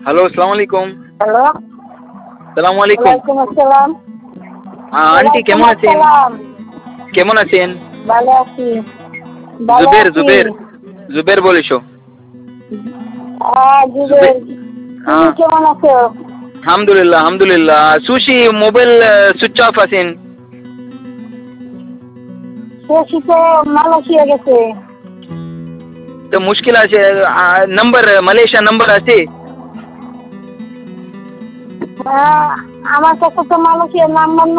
Hello, আসসালামু আলাইকুম। Hello, সালামু আলাইকুম। ওয়ালাইকুম আসসালাম। আন্টি ওয়ালাইকুম কেমন আছেন? আসসালাম। কেমন আছেন? ভালো আছি, ভালো জুবের, আছি। জুবের, জুবের বলিস। হ্যাঁ, জুবে জুবের। তুমি হ্যাঁ, কেমন আছো? আলহামদুলিল্লাহ, আলহামদুলিল্লাহ। সুশি মোবাইল সুইচ অফ আছেন। শশী তো মালয়েশিয়া গেছে। তো মুশকিল আছে। নাম্বার মালয়েশিয়া নাম্বার আছে? হ্যাঁ, আমার কাছে তো মালয়েশিয়ার নাম্বার